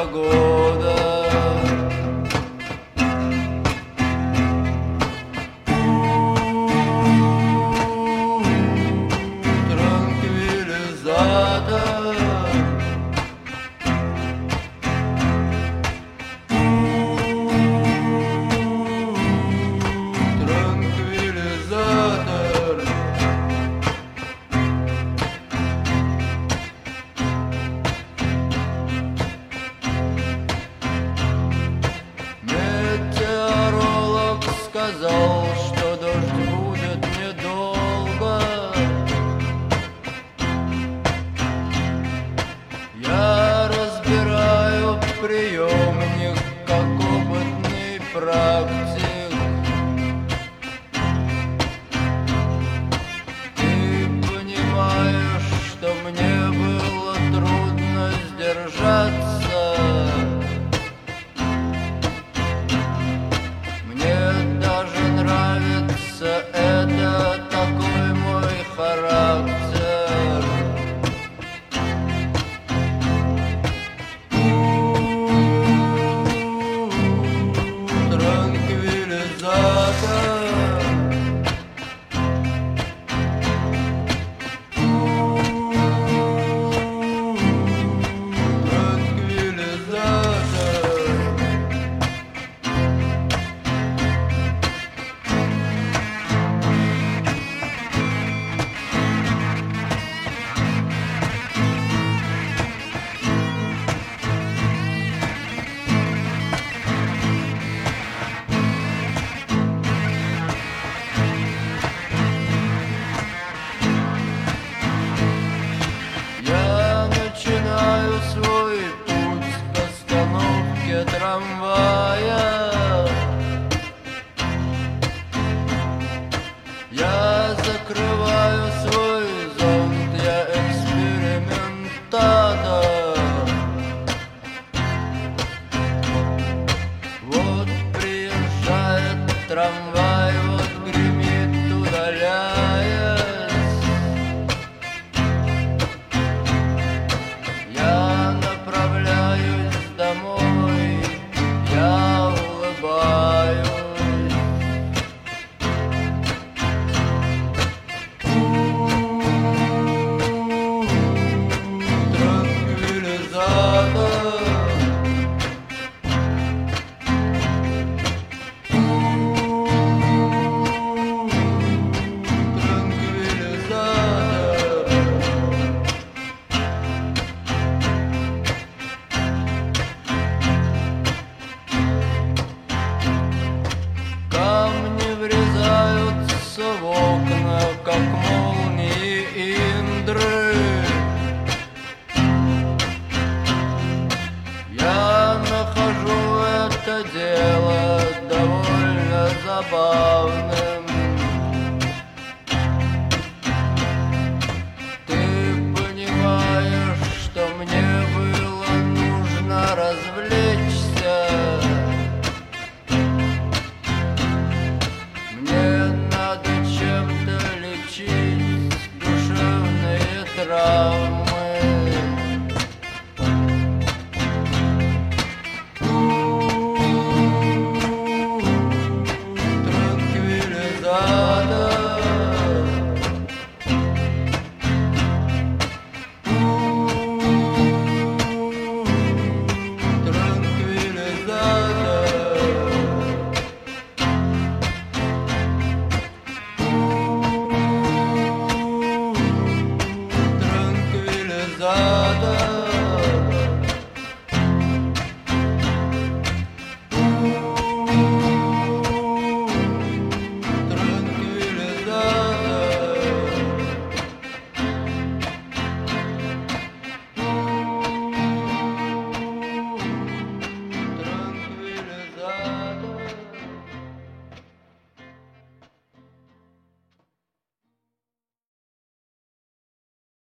погода. Транквилизатор. Транквилизатор. Метеоролог сказал, что дождь будет недолго. Я разбираю приемник, как опытный практик. Ты понимаешь, что мне было трудно сдержаться. Мне даже нравится это, такой мой характер. Транквилизатор. Я начинаю свой путь к остановке трамвая. Я закрываю свой зонт, я экспериментатор. Вот приезжает трамвай, вот гремит, удаляясь. Я направляюсь домой, я улыбаюсь. Транквилизатор. Камни врезаются в окна, как молнии Индры. Я нахожу это дело довольно забавным. Ты понимаешь, что мне было нужно развлечься. Мне надо чем-то лечить душевные травмы. Транквилизатор.